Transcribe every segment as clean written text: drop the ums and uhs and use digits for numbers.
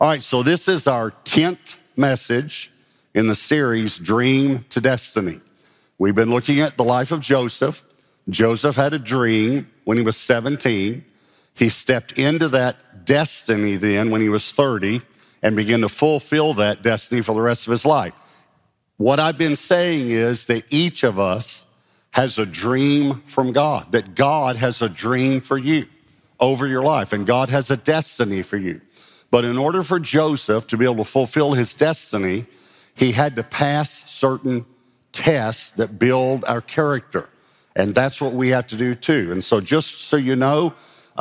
All right, so this is our 10th message in the series, Dream to Destiny. We've been looking at the life of Joseph. Joseph had a dream when he was 17. He stepped into that destiny then when he was 30 and began to fulfill that destiny for the rest of his life. What I've been saying is that each of us has a dream from God, that God has a dream for you over your life, and God has a destiny for you. But in order for Joseph to be able to fulfill his destiny, he had to pass certain tests that build our character. And that's what we have to do too. And so just so you know,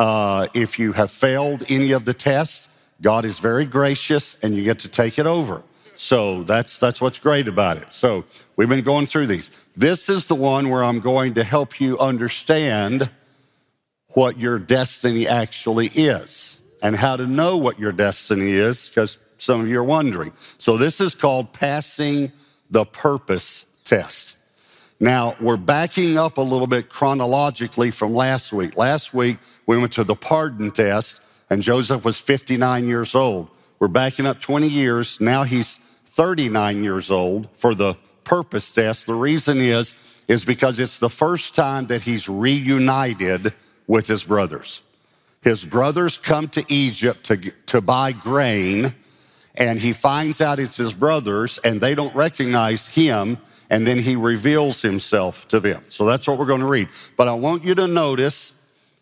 if you have failed any of the tests, God is very gracious and you get to take it over. So that's what's great about it. So we've been going through these. This is the one where I'm going to help you understand what your destiny actually is and how to know what your destiny is, because some of you are wondering. So this is called passing the purpose test. Now, we're backing up a little bit chronologically from last week. Last week, we went to the pardon test, and Joseph was 59 years old. We're backing up 20 years. Now he's 39 years old for the purpose test. The reason is because it's the first time that he's reunited with his brothers. His brothers come to Egypt to buy grain, and he finds out it's his brothers, and they don't recognize him, and then he reveals himself to them. So that's what we're going to read. But I want you to notice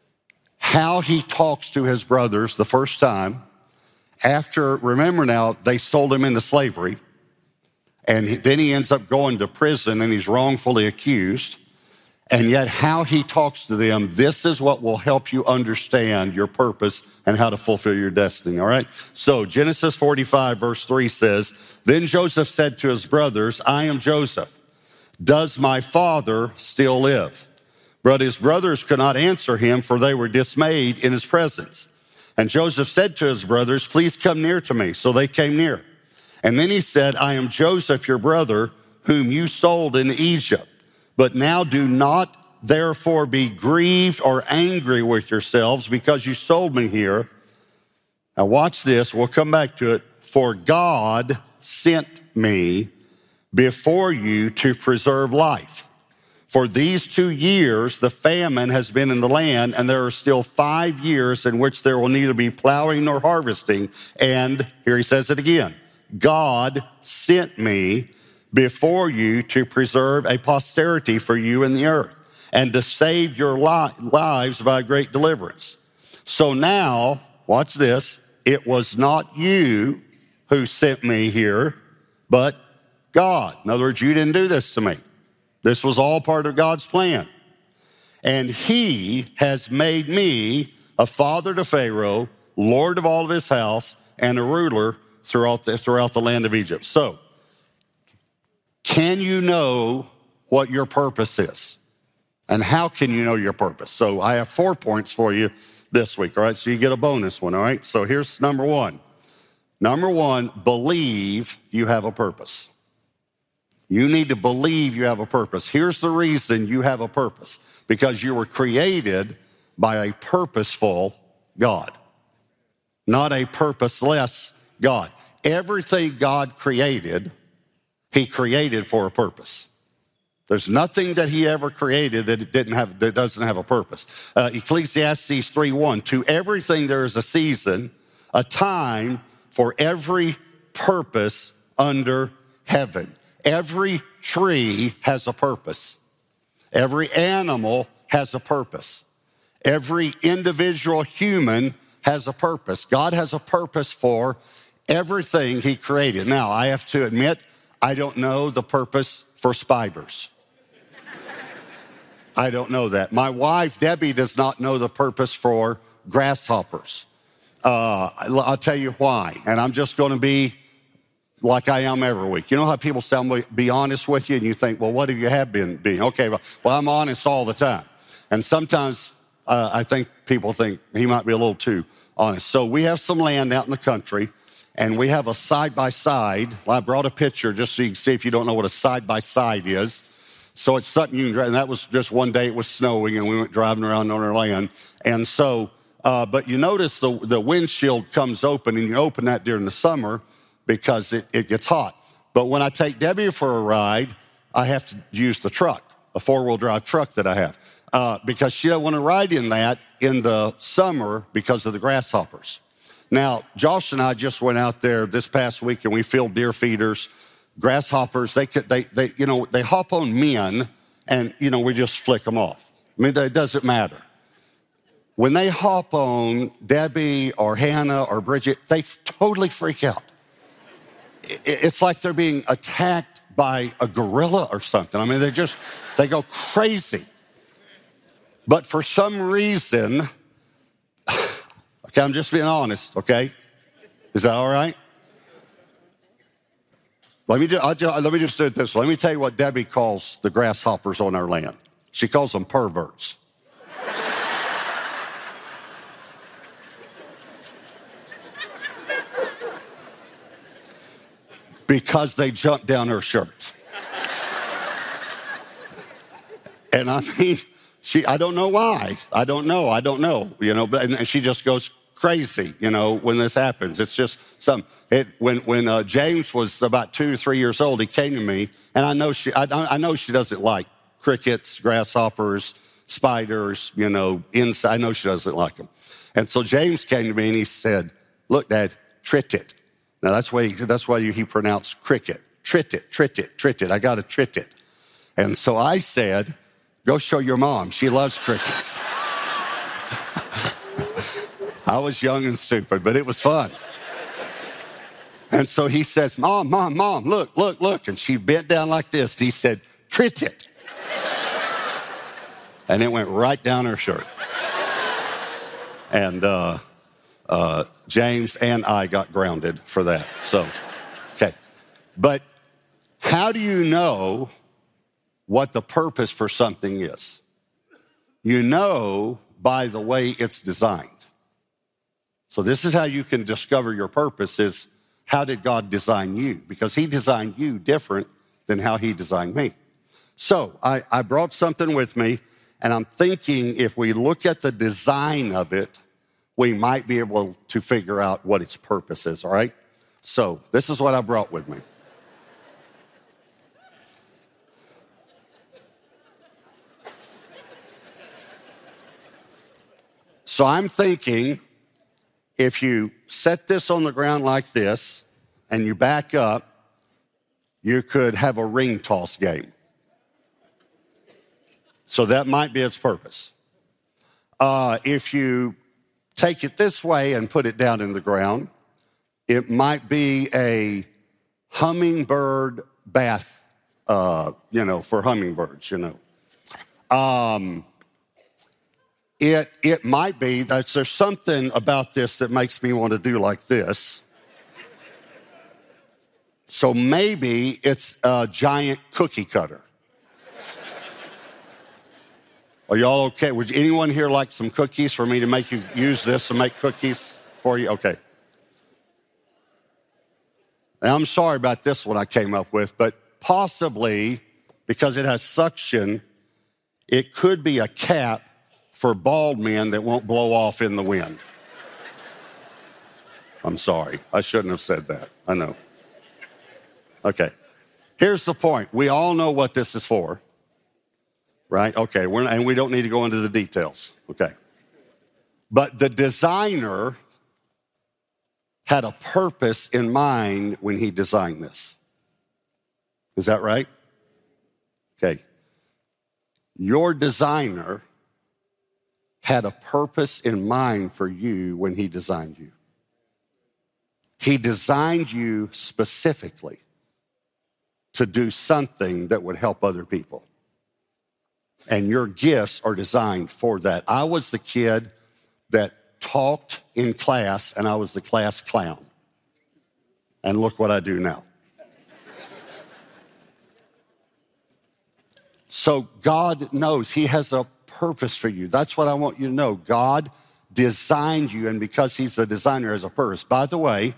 how he talks to his brothers the first time. After, remember now, they sold him into slavery, and then he ends up going to prison, and he's wrongfully accused. And yet how he talks to them, this is what will help you understand your purpose and how to fulfill your destiny, all right? So Genesis 45, verse 3 says, "Then Joseph said to his brothers, 'I am Joseph. Does my father still live?' But his brothers could not answer him, for they were dismayed in his presence. And Joseph said to his brothers, 'Please come near to me.' So they came near. And then he said, 'I am Joseph, your brother, whom you sold in Egypt. But now do not therefore be grieved or angry with yourselves because you sold me here.' Now watch this, we'll come back to it. 'For God sent me before you to preserve life. For these 2 years, the famine has been in the land, and there are still 5 years in which there will neither be plowing nor harvesting.' And here he says it again. 'God sent me before you to preserve a posterity for you in the earth, and to save your lives by great deliverance.' So now, watch this, it was not you who sent me here, but God." In other words, you didn't do this to me. This was all part of God's plan. "And he has made me a father to Pharaoh, lord of all of his house, and a ruler throughout the land of Egypt." So, can you know what your purpose is? And how can you know your purpose? So I have 4 points for you this week, all right? So you get a bonus one, all right? So here's number one. Number one, believe you have a purpose. You need to believe you have a purpose. Here's the reason you have a purpose. Because you were created by a purposeful God, not a purposeless God. Everything God created, he created for a purpose. There's nothing that he ever created that doesn't have a purpose. Ecclesiastes 3:1, "To everything there is a season, a time for every purpose under heaven." Every tree has a purpose. Every animal has a purpose. Every individual human has a purpose. God has a purpose for everything he created. Now, I have to admit, I don't know the purpose for spiders. I don't know that. My wife, Debbie, does not know the purpose for grasshoppers. I'll tell you why. And I'm just going to be like I am every week. You know how people say, "I'm going to be honest with you," and you think, "Well, what have you been being?" Okay, well, I'm honest all the time. And sometimes I think people think he might be a little too honest. So we have some land out in the country, and we have a side-by-side. Well, I brought a picture just so you can see if you don't know what a side-by-side is. So it's something you can drive, and that was just one day it was snowing, and we went driving around on our land. And so But you notice the windshield comes open, and you open that during the summer because it gets hot. But when I take Debbie for a ride, I have to use the truck, a four-wheel drive truck that I have, because she doesn't want to ride in that in the summer because of the grasshoppers. Now, Josh and I just went out there this past week, and we filled deer feeders. Grasshoppers, they hop on men, and, we just flick them off. I mean, it doesn't matter. When they hop on Debbie or Hannah or Bridget, they totally freak out. It's like they're being attacked by a gorilla or something. I mean, they go crazy. But for some reason, okay, I'm just being honest, okay? Is that all right? Let me just do it this way. Let me tell you what Debbie calls the grasshoppers on our land. She calls them perverts. Because they jump down her shirt. And I mean, I don't know why. I don't know, and she just goes crazy, when this happens. It's just something. When James was about 2 or 3 years old, he came to me, and I know she doesn't like crickets, grasshoppers, spiders, insects. I know she doesn't like them. And so James came to me and he said, "Look, Dad, trit it." Now that's why he pronounced cricket. Trit it. I got to trit it. And so I said, "Go show your mom. She loves crickets." I was young and stupid, but it was fun. And so he says, Mom, look. And she bent down like this. And he said, "Trit it." And it went right down her shirt. And James and I got grounded for that. So, okay. But how do you know what the purpose for something is? You know by the way it's designed. So this is how you can discover your purpose is, how did God design you? Because he designed you different than how he designed me. So I brought something with me, and I'm thinking if we look at the design of it, we might be able to figure out what its purpose is, all right? So this is what I brought with me. So I'm thinking if you set this on the ground like this and you back up, you could have a ring toss game. So that might be its purpose. If you take it this way and put it down in the ground, it might be a hummingbird bath, for hummingbirds, It might be that there's something about this that makes me want to do like this. So maybe it's a giant cookie cutter. Are y'all okay? Would anyone here like some cookies for me to make you use this and make cookies for you? Okay. And I'm sorry about this one I came up with, but possibly because it has suction, it could be a cap for bald men that won't blow off in the wind. I'm sorry. I shouldn't have said that. I know. Okay. Here's the point. We all know what this is for, right? Okay. And we don't need to go into the details. Okay. But the designer had a purpose in mind when he designed this. Is that right? Okay. Your designer had a purpose in mind for you when he designed you. He designed you specifically to do something that would help other people. And your gifts are designed for that. I was the kid that talked in class, and I was the class clown. And look what I do now. So God knows he has a purpose for you. That's what I want you to know. God designed you, and because he's the designer, has a purpose. By the way,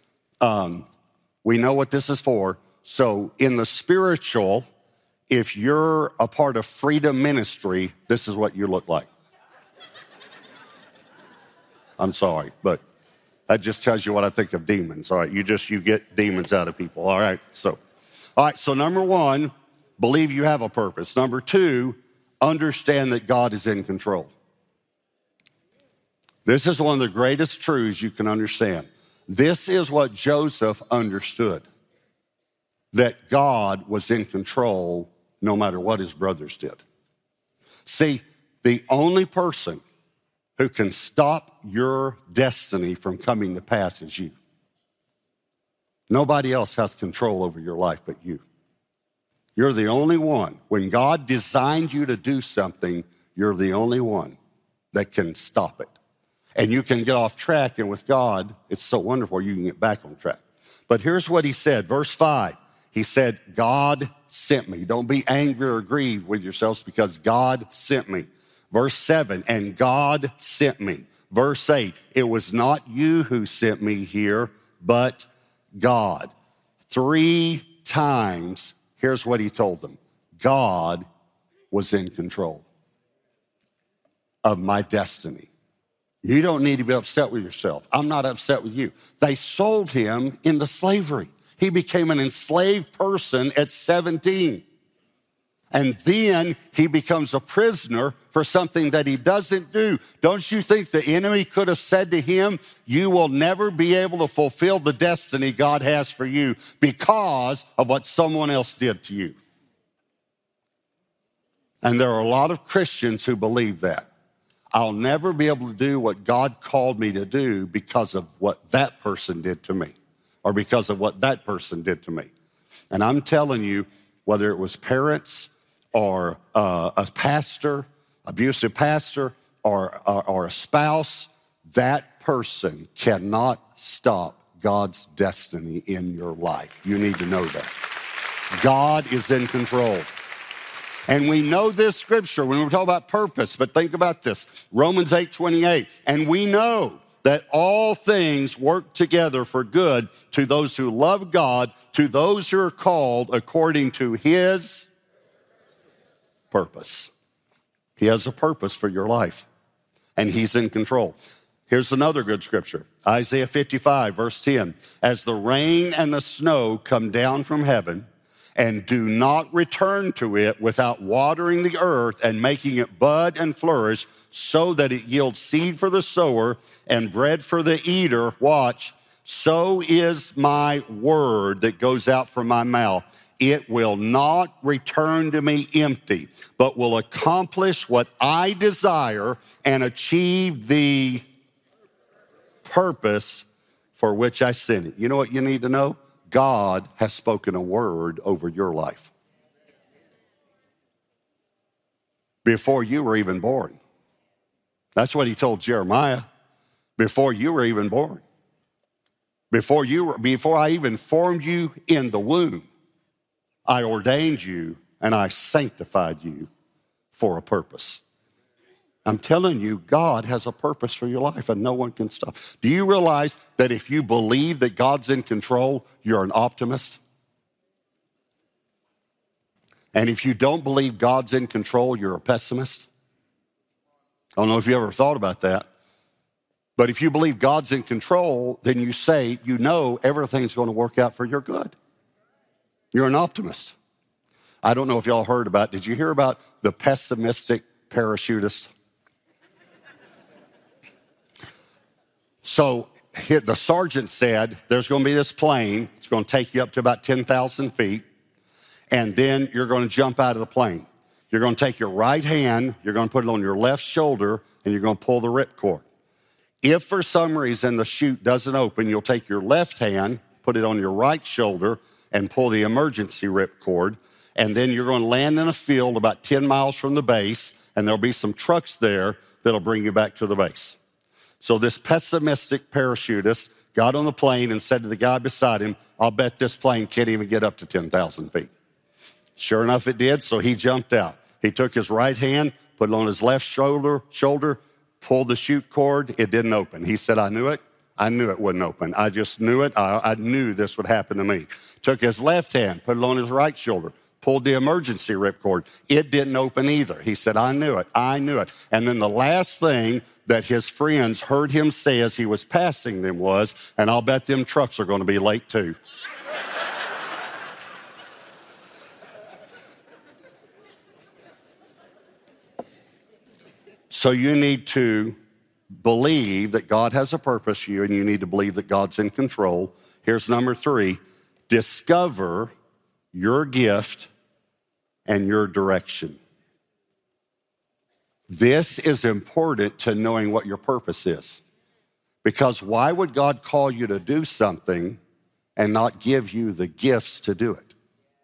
we know what this is for. So in the spiritual, if you're a part of Freedom Ministry, this is what you look like. I'm sorry, but that just tells you what I think of demons. All right, you get demons out of people. All right, so number one, believe you have a purpose. Number two, understand that God is in control. This is one of the greatest truths you can understand. This is what Joseph understood, that God was in control no matter what his brothers did. See, the only person who can stop your destiny from coming to pass is you. Nobody else has control over your life but you. You're the only one. When God designed you to do something, you're the only one that can stop it. And you can get off track, and with God, it's so wonderful you can get back on track. But here's what he said, verse 5. He said, God sent me. Don't be angry or grieved with yourselves because God sent me. Verse 7, and God sent me. Verse 8, it was not you who sent me here, but God. 3 times, here's what he told them. God was in control of my destiny. You don't need to be upset with yourself. I'm not upset with you. They sold him into slavery. He became an enslaved person at 17. And then he becomes a prisoner for something that he doesn't do. Don't you think the enemy could have said to him, you will never be able to fulfill the destiny God has for you because of what someone else did to you? And there are a lot of Christians who believe that. I'll never be able to do what God called me to do because of what that person did to me or because of what that person did to me. And I'm telling you, whether it was parents or a pastor, abusive pastor, or a spouse, that person cannot stop God's destiny in your life. You need to know that. God is in control. And we know this scripture when we talk about purpose, but think about this. Romans 8:28, and we know that all things work together for good to those who love God, to those who are called according to his purpose. He has a purpose for your life, and he's in control. Here's another good scripture. Isaiah 55, verse 10. As the rain and the snow come down from heaven and do not return to it without watering the earth and making it bud and flourish so that it yields seed for the sower and bread for the eater, watch, so is my word that goes out from my mouth. It will not return to me empty, but will accomplish what I desire and achieve the purpose for which I sent it. You know what you need to know? God has spoken a word over your life before you were even born. That's what he told Jeremiah. Before you were even born. Before I even formed you in the womb, I ordained you and I sanctified you for a purpose. I'm telling you, God has a purpose for your life and no one can stop. Do you realize that if you believe that God's in control, you're an optimist? And if you don't believe God's in control, you're a pessimist? I don't know if you ever thought about that. But if you believe God's in control, then you say, you know everything's going to work out for your good. You're an optimist. I don't know if y'all heard about, did you hear about the pessimistic parachutist? So the sergeant said, there's going to be this plane. It's going to take you up to about 10,000 feet. And then you're going to jump out of the plane. You're going to take your right hand, you're going to put it on your left shoulder, and you're going to pull the ripcord. If for some reason the chute doesn't open, you'll take your left hand, put it on your right shoulder, and pull the emergency ripcord. And then you're going to land in a field about 10 miles from the base, and there'll be some trucks there that'll bring you back to the base. So this pessimistic parachutist got on the plane and said to the guy beside him, I'll bet this plane can't even get up to 10,000 feet. Sure enough, it did, so he jumped out. He took his right hand, put it on his left shoulder, pulled the chute cord. It didn't open. He said, I knew it. I knew it wouldn't open. I just knew it. I knew this would happen to me. Took his left hand, put it on his right shoulder, pulled the emergency ripcord. It didn't open either. He said, I knew it. And then the last thing that his friends heard him say as he was passing them was, and I'll bet them trucks are going to be late too. So you need to believe that God has a purpose for you, and you need to believe that God's in control. Here's number 3. Discover your gift and your direction. This is important to knowing what your purpose is. Because why would God call you to do something and not give you the gifts to do it?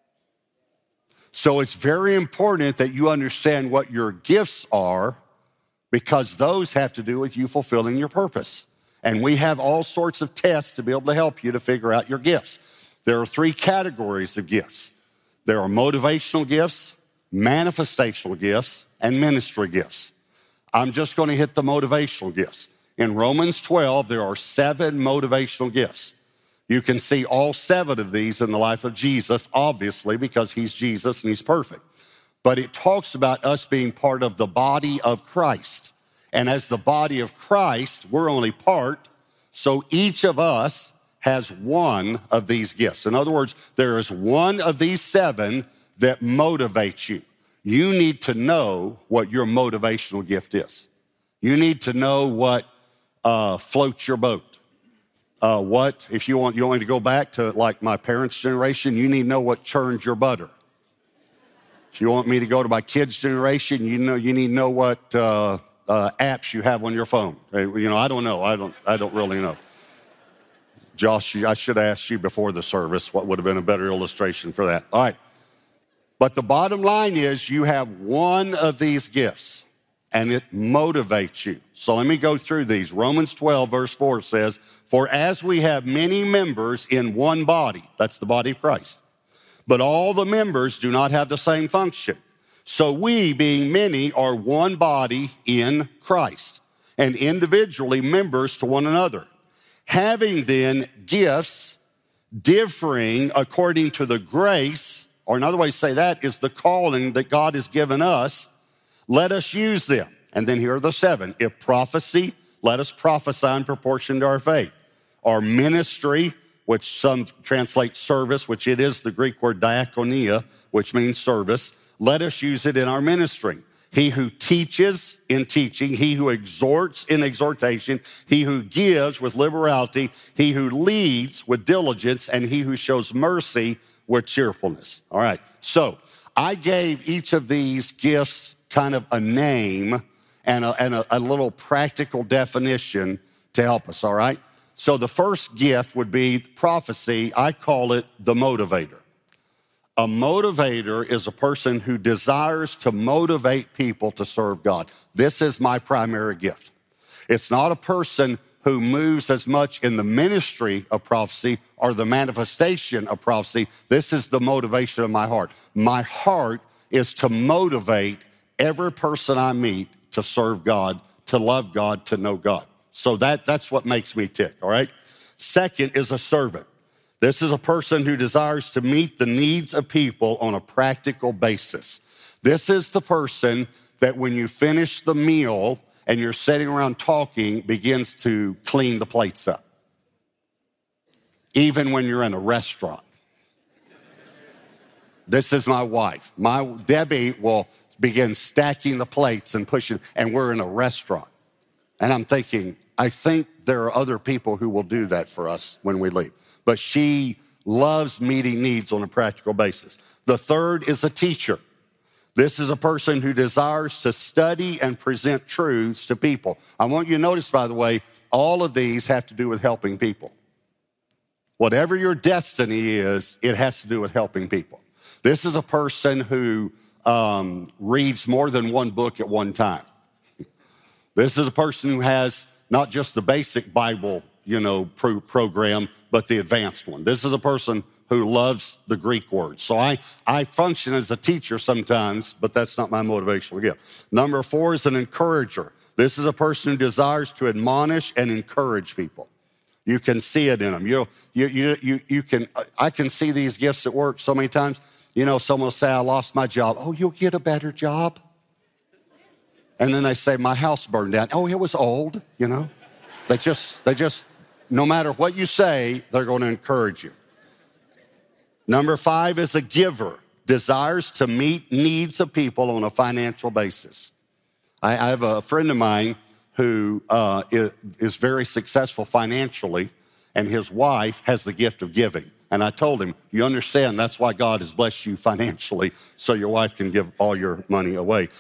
So it's very important that you understand what your gifts are, because those have to do with you fulfilling your purpose. And we have all sorts of tests to be able to help you to figure out your gifts. There are 3 categories of gifts. There are motivational gifts, manifestational gifts, and ministry gifts. I'm just going to hit the motivational gifts. In Romans 12, there are 7 motivational gifts. You can see all 7 of these in the life of Jesus, obviously, because he's Jesus and he's perfect. But it talks about us being part of the body of Christ. And as the body of Christ, we're only part, so each of us has one of these gifts. In other words, there is one of these 7 that motivates you. You need to know what your motivational gift is. You need to know what floats your boat. What, if you want me to go back to like my parents' generation, you need to know what churns your butter. If you want me to go to my kids' generation, you need to know what apps you have on your phone. I don't know. I don't really know. Josh, I should have asked you before the service what would have been a better illustration for that. All right. But the bottom line is you have one of these gifts, and it motivates you. So let me go through these. Romans 12, verse 4 says, "For as we have many members in one body," that's the body of Christ, "but all the members do not have the same function. So we, being many, are one body in Christ, and individually members to one another. Having then gifts differing according to the grace," or another way to say that is the calling that God has given us, "let us use them." And then here are the 7. If prophecy, let us prophesy in proportion to our faith. Or ministry, which some translate service, which it is the Greek word diakonia, which means service. Let us use it in our ministry. He who teaches in teaching, he who exhorts in exhortation, he who gives with liberality, he who leads with diligence, and he who shows mercy with cheerfulness. All right, so I gave each of these gifts kind of a name and a little practical definition to help us, all right? So the first gift would be prophecy. I call it the motivator. A motivator is a person who desires to motivate people to serve God. This is my primary gift. It's not a person who moves as much in the ministry of prophecy or the manifestation of prophecy. This is the motivation of my heart. My heart is to motivate every person I meet to serve God, to love God, to know God. So that's what makes me tick, all right? Second is a servant. This is a person who desires to meet the needs of people on a practical basis. This is the person that when you finish the meal and you're sitting around talking, begins to clean the plates up. Even when you're in a restaurant. This is my wife. Debbie will begin stacking the plates and pushing, and we're in a restaurant. And I'm thinking, I think there are other people who will do that for us when we leave. But she loves meeting needs on a practical basis. The third is a teacher. This is a person who desires to study and present truths to people. I want you to notice, by the way, all of these have to do with helping people. Whatever your destiny is, it has to do with helping people. This is a person who reads more than one book at one time. This is a person who has not just the basic Bible, program, but the advanced one. This is a person who loves the Greek words. So I function as a teacher sometimes, but that's not my motivational gift. Number 4 is an encourager. This is a person who desires to admonish and encourage people. You can see it in them. I can see these gifts at work so many times. You know, someone will say, I lost my job. Oh, you'll get a better job. And then they say, my house burned down. Oh, it was old, you know. They just, no matter what you say, they're going to encourage you. Number 5 is a giver, desires to meet needs of people on a financial basis. I have a friend of mine who is very successful financially, and his wife has the gift of giving. And I told him, you understand, that's why God has blessed you financially, so your wife can give all your money away.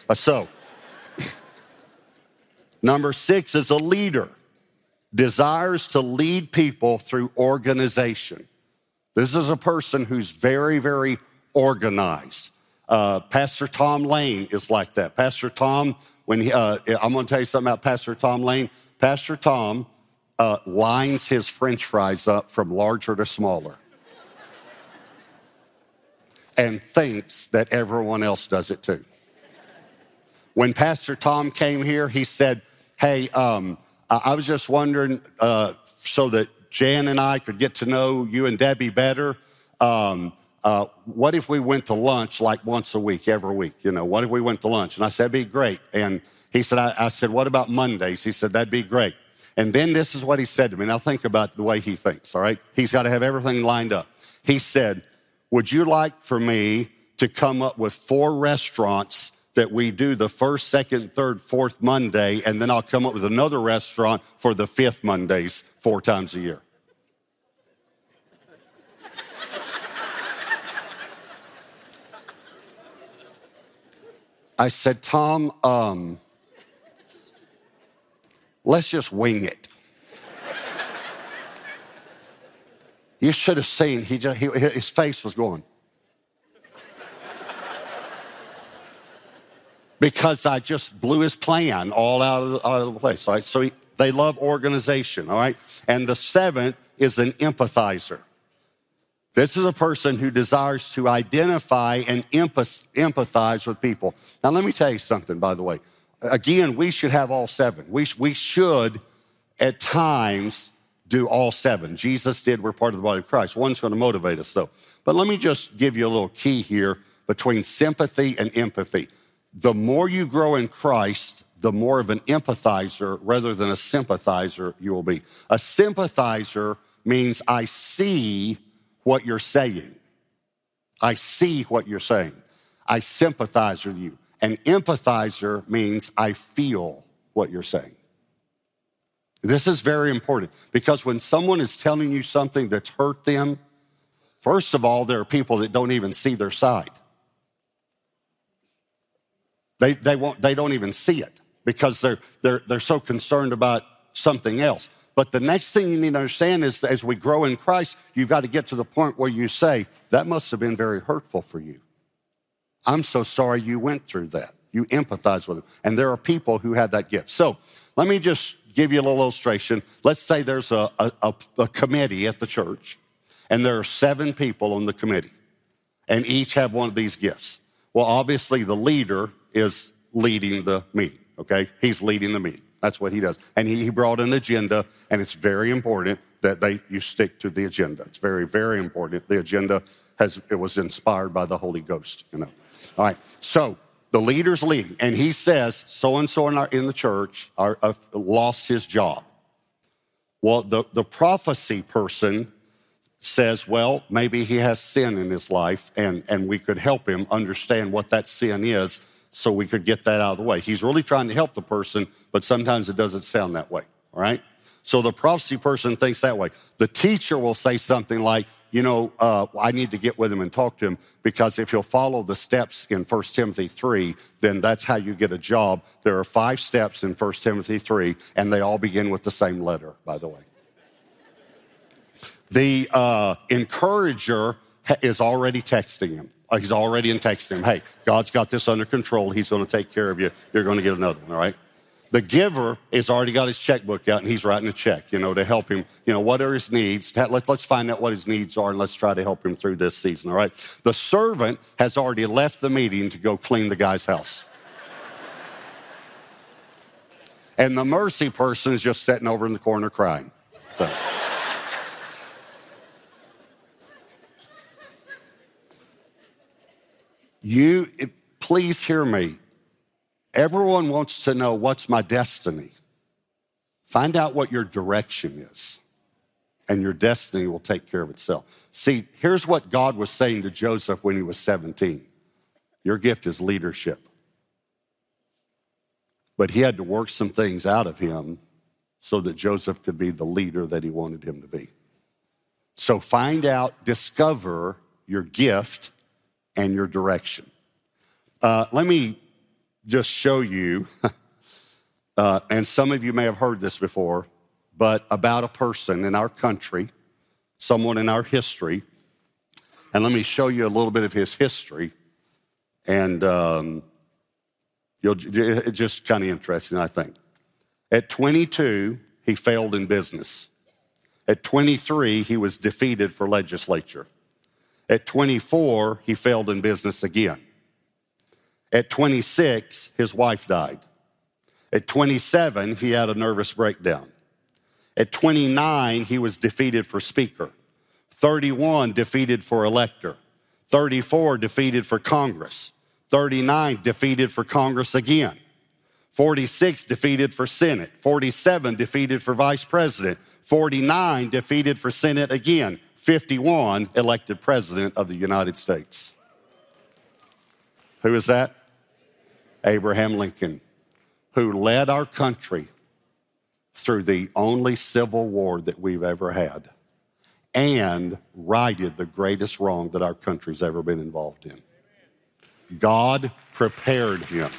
Number 6 is a leader, desires to lead people through organization. This is a person who's very, very organized. Pastor Tom Lane is like that. Pastor Tom, I'm going to tell you something about Pastor Tom Lane. Pastor Tom lines his French fries up from larger to smaller and thinks that everyone else does it too. When Pastor Tom came here, he said, hey, I was just wondering, so that Jan and I could get to know you and Debbie better, what if we went to lunch like once a week, every week? You know, what if we went to lunch? And I said, that'd be great. And he said, I said, what about Mondays? He said, that'd be great. And then this is what he said to me. Now think about the way he thinks, all right? He's got to have everything lined up. He said, would you like for me to come up with 4 restaurants that we do the first, second, third, fourth Monday, and then I'll come up with another restaurant for the 5th Mondays 4 times a year? I said, Tom, let's just wing it. You should have seen, his face was going. Because I just blew his plan all out of the place, all right? So they love organization, all right? And the 7th is an empathizer. This is a person who desires to identify and empathize with people. Now, let me tell you something, by the way. Again, we should have all 7. We should, at times, do all 7. Jesus did. We're part of the body of Christ. One's going to motivate us, though. But let me just give you a little key here between sympathy and empathy. The more you grow in Christ, the more of an empathizer rather than a sympathizer you will be. A sympathizer means I see what you're saying. I see what you're saying. I sympathize with you. An empathizer means I feel what you're saying. This is very important because when someone is telling you something that's hurt them, first of all, there are people that don't even see their side. They don't even see it because they're so concerned about something else. But the next thing you need to understand is that as we grow in Christ, you've got to get to the point where you say, that must have been very hurtful for you. I'm so sorry you went through that. You empathize with them. And there are people who have that gift. So let me just give you a little illustration. Let's say there's a committee at the church, and there are 7 people on the committee, and each have one of these gifts. Well, obviously, the leader is leading the meeting, okay? He's leading the meeting. That's what he does. And he brought an agenda, and it's very important that you stick to the agenda. It's very, very important. The agenda was inspired by the Holy Ghost, you know. All right, so the leader's leading, and he says, so-and-so in the church lost his job. Well, the prophecy person says, well, maybe he has sin in his life, and we could help him understand what that sin is so we could get that out of the way. He's really trying to help the person, but sometimes it doesn't sound that way, all right? So the prophecy person thinks that way. The teacher will say something like, I need to get with him and talk to him because if he'll follow the steps in 1 Timothy 3, then that's how you get a job. There are 5 steps in 1 Timothy 3, and they all begin with the same letter, by the way. The encourager is already texting him. He's already texting him, hey, God's got this under control. He's going to take care of you. You're going to get another one, all right? The giver has already got his checkbook out, and he's writing a check, to help him. What are his needs? Let's find out what his needs are, and let's try to help him through this season, all right? The servant has already left the meeting to go clean the guy's house. And the mercy person is just sitting over in the corner crying. So. Please hear me. Everyone wants to know, what's my destiny? Find out what your direction is, and your destiny will take care of itself. See, here's what God was saying to Joseph when he was 17. Your gift is leadership. But he had to work some things out of him so that Joseph could be the leader that he wanted him to be. So find out, discover your gift and your direction. Let me just show you, and some of you may have heard this before, but about a person in our country, someone in our history. And let me show you a little bit of his history. And it's just kind of interesting, I think. At 22, he failed in business. At 23, he was defeated for legislature. At 24, he failed in business again. At 26, his wife died. At 27, he had a nervous breakdown. At 29, he was defeated for speaker. 31, defeated for elector. 34, defeated for Congress. 39, defeated for Congress again. 46, defeated for Senate. 47, defeated for vice president. 49, defeated for Senate again. 51, elected president of the United States. Who is that? Abraham Lincoln, who led our country through the only civil war that we've ever had and righted the greatest wrong that our country's ever been involved in. God prepared him.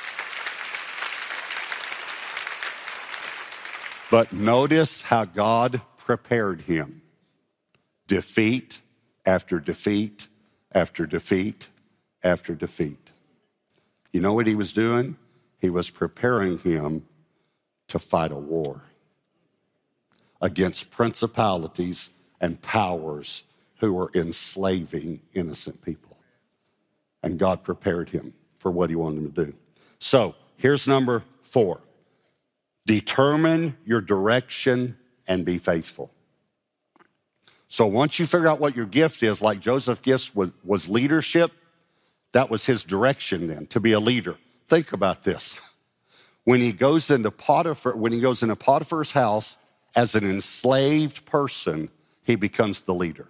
But notice how God prepared him. Defeat after defeat after defeat after defeat. You know what he was doing? He was preparing him to fight a war against principalities and powers who were enslaving innocent people. And God prepared him for what he wanted him to do. So here's number 4. Determine your direction and be faithful. So once you figure out what your gift is, like Joseph's gift was leadership, that was his direction then, to be a leader. Think about this. When he goes into Potiphar's house as an enslaved person, he becomes the leader.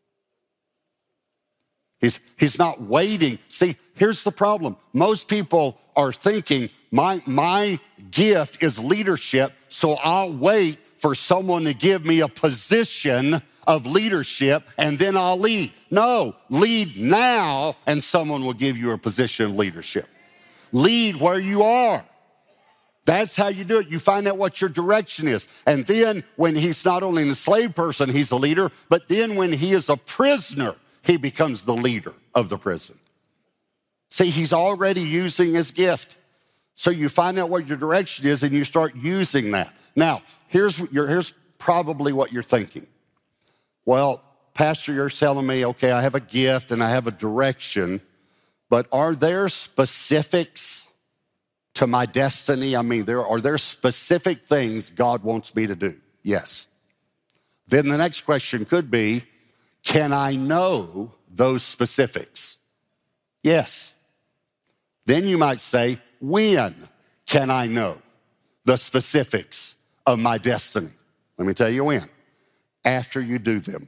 He's not waiting. See, here's the problem. Most people are thinking, my gift is leadership, so I'll wait for someone to give me a position of leadership and then I'll lead. No, lead now and someone will give you a position of leadership. Lead where you are. That's how you do it. You find out what your direction is. And then when he's not only an enslaved person, he's a leader, but then when he is a prisoner, he becomes the leader of the prison. See, he's already using his gift. So you find out what your direction is and you start using that. Now, here's probably what you're thinking. Well, Pastor, you're telling me, okay, I have a gift and I have a direction, but are there specifics to my destiny? I mean, are there specific things God wants me to do? Yes. Then the next question could be, can I know those specifics? Yes. Then you might say, when can I know the specifics of my destiny? Let me tell you when. After you do them.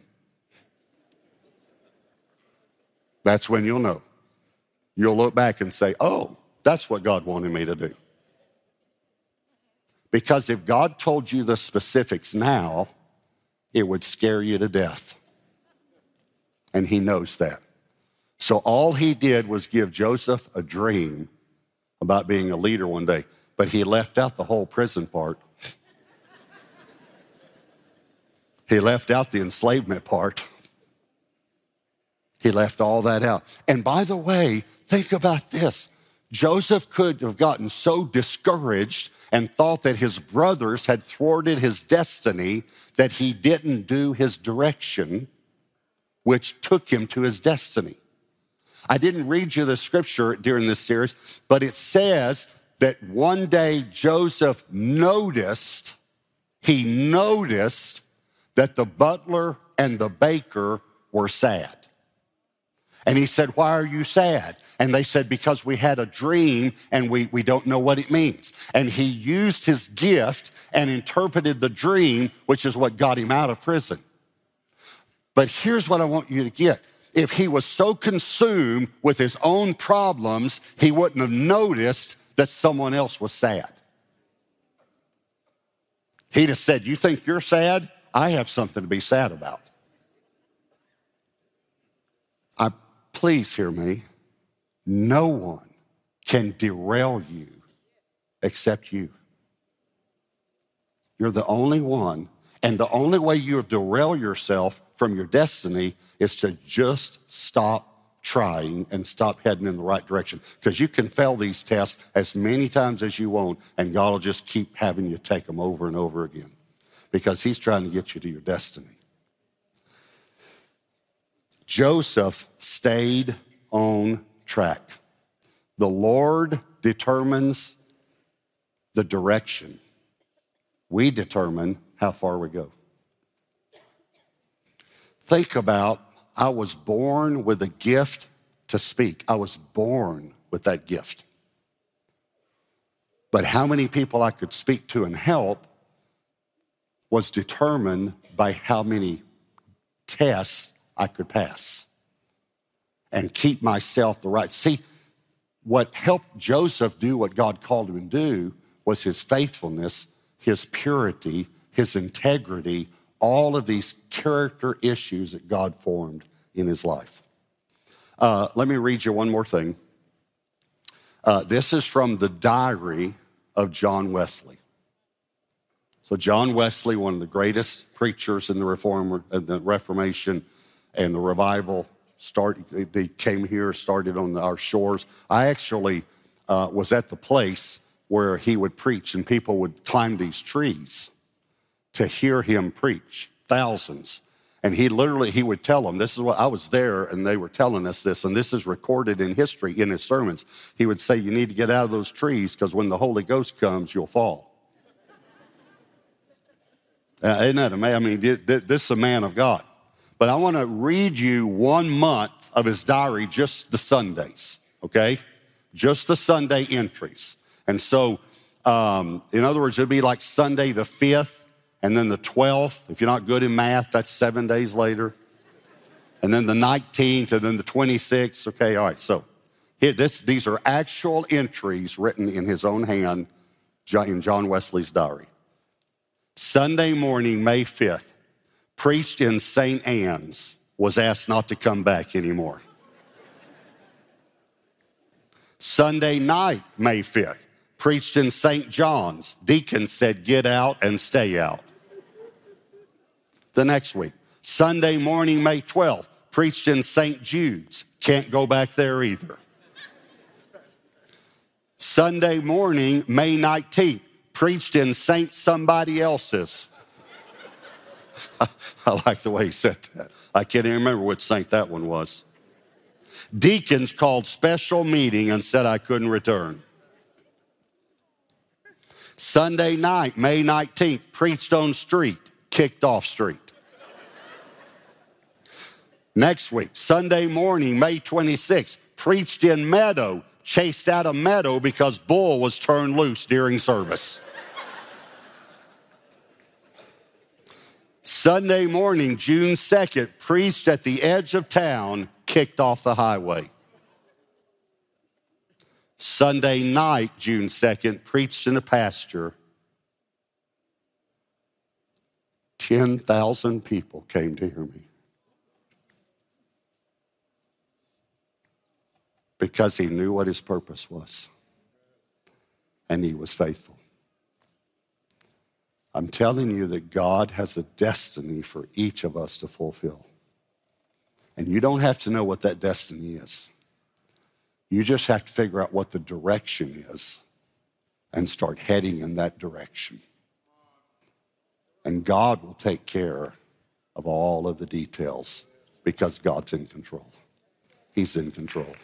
That's when you'll know. You'll look back and say, oh, that's what God wanted me to do. Because if God told you the specifics now, it would scare you to death. And he knows that. So all he did was give Joseph a dream about being a leader one day, but he left out the whole prison part. He left out the enslavement part. He left all that out. And by the way, think about this. Joseph could have gotten so discouraged and thought that his brothers had thwarted his destiny that he didn't do his direction, which took him to his destiny. I didn't read you the scripture during this series, but it says that one day Joseph noticed that the butler and the baker were sad. And he said, why are you sad? And they said, because we had a dream and we don't know what it means. And he used his gift and interpreted the dream, which is what got him out of prison. But here's what I want you to get. If he was so consumed with his own problems, he wouldn't have noticed that someone else was sad. He'd have said, you think you're sad? I have something to be sad about. Please hear me. No one can derail you except you. You're the only one, and the only way you derail yourself from your destiny is to just stop trying and stop heading in the right direction. Because you can fail these tests as many times as you want, and God will just keep having you take them over and over again because he's trying to get you to your destiny. Joseph stayed on track. The Lord determines the direction. We determine how far we go. Think about, I was born with a gift to speak. I was born with that gift. But how many people I could speak to and help was determined by how many tests I could pass and keep myself the right. See, what helped Joseph do what God called him to do was his faithfulness, his purity, his integrity, all of these character issues that God formed in his life. Let me read you one more thing. This is from the diary of John Wesley. So John Wesley, one of the greatest preachers in the Reformation and the revival, they came here, started on our shores. I actually was at the place where he would preach, and people would climb these trees to hear him preach, thousands. And he would tell them, this is what, I was there and they were telling us this, and this is recorded in history in his sermons. He would say, you need to get out of those trees because when the Holy Ghost comes, you'll fall. Isn't that amazing? I mean, this is a man of God. But I want to read you 1 month of his diary, just the Sundays, okay? Just the Sunday entries. And so, in other words, it'd be like Sunday the 5th, and then the 12th. If you're not good in math, that's 7 days later. And then the 19th, and then the 26th. Okay, all right, so these are actual entries written in his own hand in John Wesley's diary. Sunday morning, May 5th, preached in St. Anne's, was asked not to come back anymore. Sunday night, May 5th, preached in St. John's. Deacon said, get out and stay out. The next week, Sunday morning, May 12th, preached in St. Jude's. Can't go back there either. Sunday morning, May 19th, preached in St. Somebody Else's. I like the way he said that. I can't even remember which saint that one was. Deacons called special meeting and said I couldn't return. Sunday night, May 19th, preached on street, kicked off street. Next week, Sunday morning, May 26th, preached in meadow, chased out of meadow because bull was turned loose during service. Sunday morning, June 2nd, preached at the edge of town, kicked off the highway. Sunday night, June 2nd, preached in a pasture. 10,000 people came to hear me. Because he knew what his purpose was. And he was faithful. I'm telling you that God has a destiny for each of us to fulfill. And you don't have to know what that destiny is. You just have to figure out what the direction is and start heading in that direction. And God will take care of all of the details because God's in control. He's in control.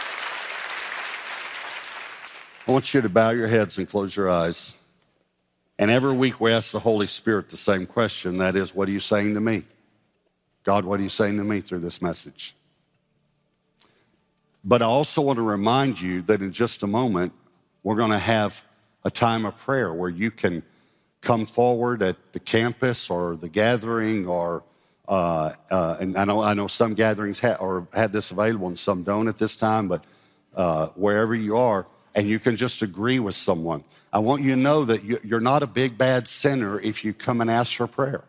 I want you to bow your heads and close your eyes. And every week we ask the Holy Spirit the same question. That is, what are you saying to me? God, what are you saying to me through this message? But I also want to remind you that in just a moment, we're going to have a time of prayer where you can come forward at the campus or the gathering, or and I know some gatherings had this available and some don't at this time, but wherever you are, and you can just agree with someone. I want you to know that you're not a big bad sinner if you come and ask for prayer.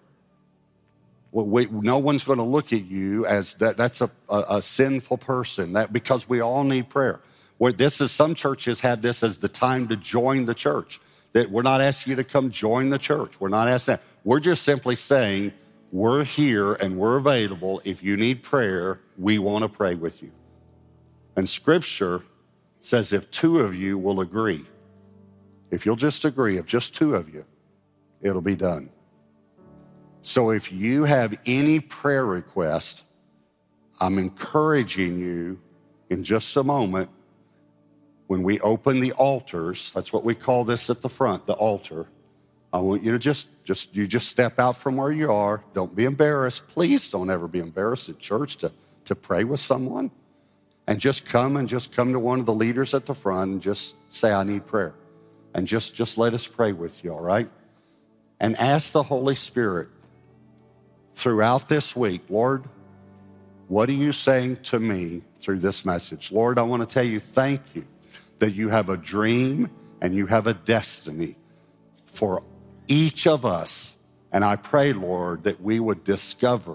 No one's going to look at you as that's a sinful person, because we all need prayer. Some churches have this as the time to join the church. That we're not asking you to come join the church. We're not asking that. We're just simply saying we're here and we're available. If you need prayer, we want to pray with you. And Scripture says if two of you will agree, if you'll just agree, if just two of you, it'll be done. So if you have any prayer request, I'm encouraging you in just a moment, when we open the altars, that's what we call this at the front, the altar. I want you to just step out from where you are. Don't be embarrassed. Please don't ever be embarrassed at church to pray with someone. And just come to one of the leaders at the front and just say, I need prayer. And just let us pray with you, all right? And ask the Holy Spirit throughout this week, Lord, what are you saying to me through this message? Lord, I want to tell you thank you that you have a dream and you have a destiny for each of us. And I pray, Lord, that we would discover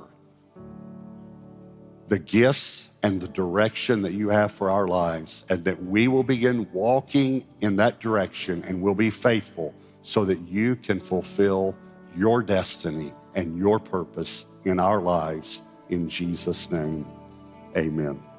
the gifts and the direction that you have for our lives, and that we will begin walking in that direction and will be faithful so that you can fulfill your destiny and your purpose in our lives. In Jesus' name, amen.